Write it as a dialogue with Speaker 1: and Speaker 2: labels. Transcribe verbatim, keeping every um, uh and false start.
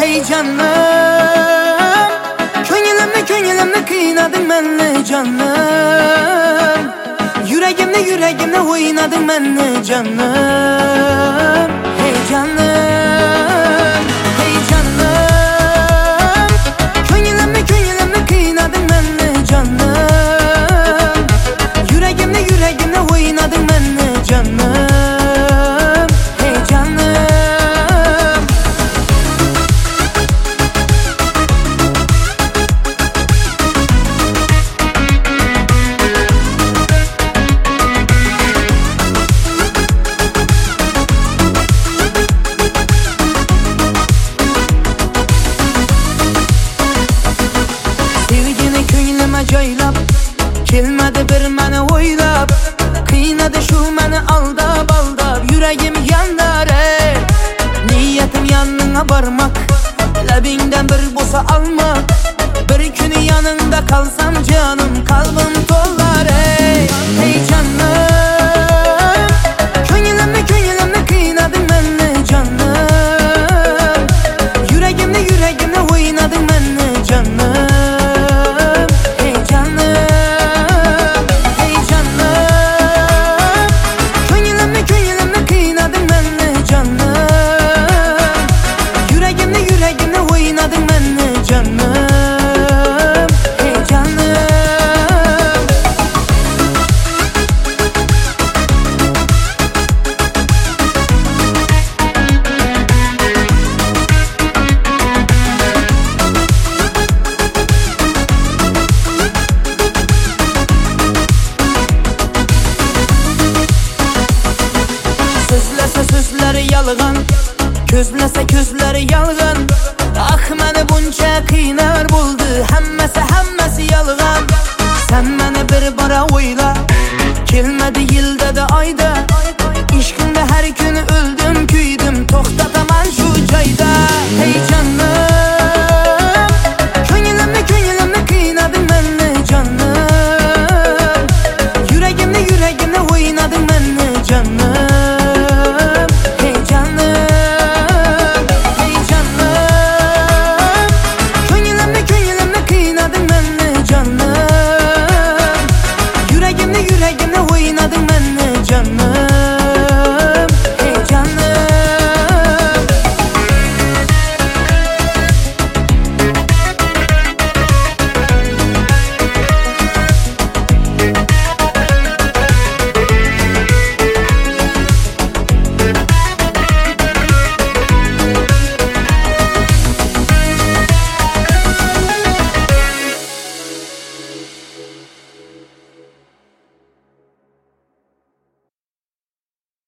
Speaker 1: hey canım. Köyülimde köyülimde kıynadın benle canım. Yüreğimde yüreğimde oynadın benle canım. Hey canım, hey canım. Köyülimde köyülimde kıynadın benle canım. Yüreğimde yüreğimde oynadın benle canım. Joylab, kelmedi bir meni oylab. Kıynadı şu meni aldab aldab. Yüreğim yandar ey. Niyetim yanına varmak, labingden bir bosa almak. Bir günü yanında kalsam canım, kalbim tollar ey. Hey canım. Köyülimde köyülimde kıynadın benle canım. Yüreğimde yüreğimde oynadın benle canım. Sözleri yalğan, közləsə közləri yalğan. Ah məni bunca qıynar buldu, həmməsi həmməsi yalğan. Sən məni bir bara oyla, kelmədi ildə də ayda.